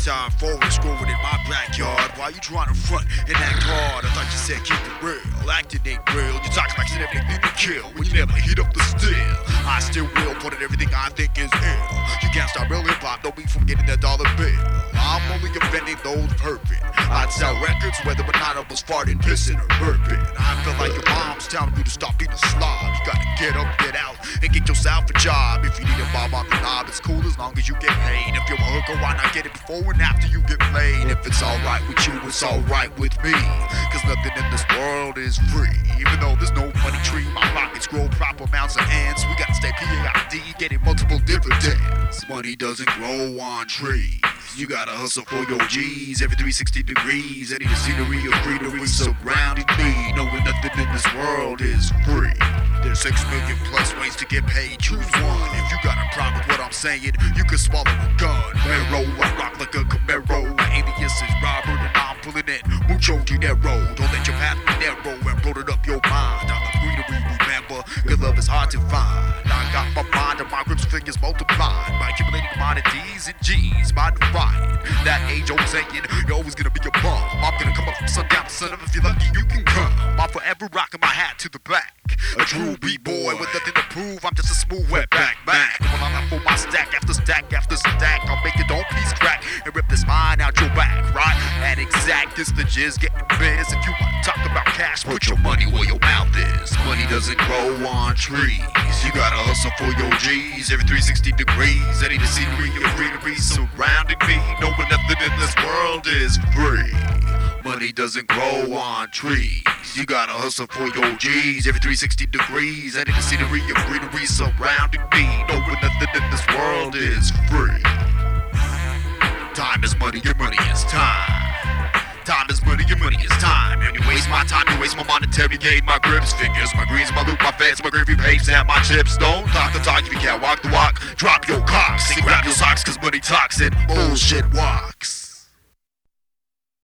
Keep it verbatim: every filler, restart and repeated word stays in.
time forward, scrolling in my backyard. Why you trying to front and act hard? I thought you said keep it real, acting ain't real. You talk like you never need to kill when you never heat up the steel. I still will put in everything I think is ill. You can't stop real hip hop, don't be from getting that dollar bill. I'm only offending those perfect. I'd sell records whether or not I was farting, pissing, or burping. I feel like your mom's telling you to stop being a slob. You gotta get up, get out, and get yourself a job. If you need a bob on the knob, it's cool as long as you get paid. If you're a hooker, why not get it before and after you get played? If it's alright with you, it's alright with me. Cause nothing in this world is free. Even though there's no money tree, my pockets grow proper amounts of ants. We gotta stay P A I D, getting multiple dividends. Money doesn't grow on trees. You gotta hustle for your G's every three sixty degrees. Any the scenery or greenery surrounding me. Knowing nothing in this world is free. There's six million plus ways to get paid, choose one. If you got a problem with what I'm saying, you can swallow a gun. Marrow, I rock like a Camaro. My alias is Robert and I'm pulling in mucho dinero. Don't let your path be narrow and bloat it up your mind. I'm the greenery, remember, good love is hard to find. I got my mind and my grips fingers multiplied by accumulating mine and D's and G's by divine. That age old saying, you're always gonna be a bum. I'm gonna come up from sundown to sun up. If you're lucky, you can come. I'm forever rocking my hat to the back. A true B-boy with nothing to prove. I'm just a smooth wetback back. When I'm out for my stack after stack after stack, I'll make your own piece crack and rip this mine out your back, right? And exact is the jizz getting biz. If you want to talk about cash, put your money where your mouth is. Money doesn't grow on trees. You gotta hustle for your G's every three sixty degrees. Any the scenery or greenery surrounding me. Knowing nothing in this world is free. Money doesn't grow on trees. You gotta hustle for your G's every three sixty degrees. Any the scenery or greenery surrounding me. Knowing nothing in this world is free. Time is money, your money is time. Time is money, your money is time. And you waste my time, you waste my monetary gain. My grips, fingers, my greens, my loot, my feds, my gravy paste, and my chips. Don't talk the talk if you can't walk the walk. Drop your cocks and grab your socks, cause money talks and bullshit walks.